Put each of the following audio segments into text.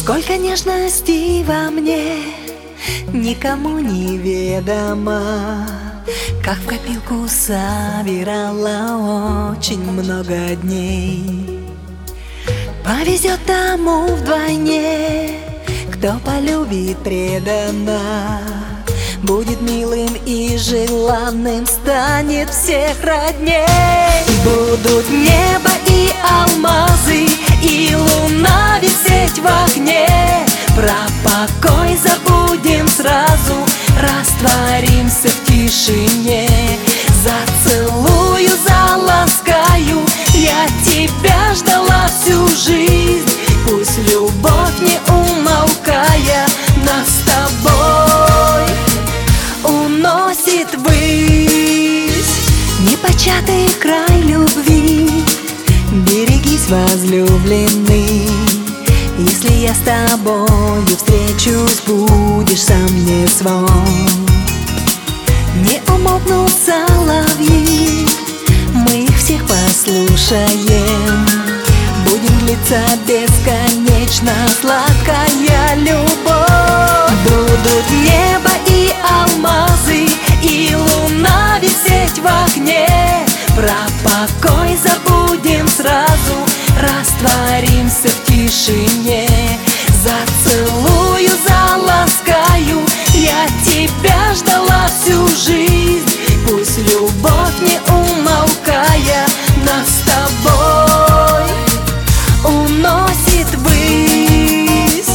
Сколько нежности во мне никому не ведомо, как в копилку собирала очень много дней. Повезет тому вдвойне, кто полюбит преданно, будет милым и желанным, станет всех родней. Будут небо и алмазы, и луна висеть в окне. Про покой забудем сразу, растворимся в тишине. Зацелую, заласкаю, я тебя ждала всю жизнь. Пусть любовь, не умолкая, нас с тобой уносит ввысь. Непочатый край любви, берегись, возлюбленный. Если я с тобою встречусь, будешь сам мне свой. Не умолкнут соловьи, мы их всех послушаем. Будем длиться бесконечно сладкая любовь. Будут небо и алмазы, и луна висеть в окне. Про покой забудем сразу, растворимся в тишине. Зацелую, заласкаю, я тебя ждала всю жизнь. Пусть любовь, не умолкая, нас с тобой уносит ввысь.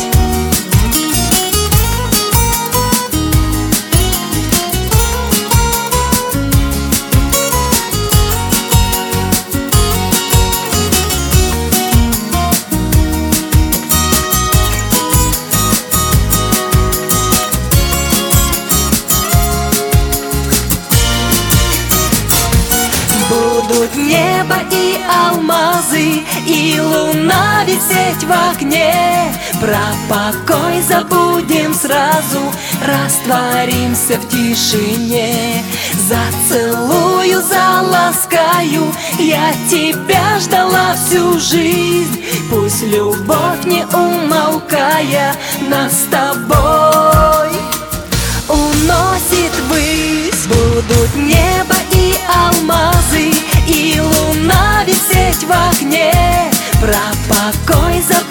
Будут небо и алмазы, и луна висеть в окне. Про покой забудем сразу, растворимся в тишине. Зацелую, заласкаю, я тебя ждала всю жизнь. Пусть любовь, не умолкая, нас с тобой уносит ввысь. Будут небо и алмазы, и луна висеть в окне. Про покой забудем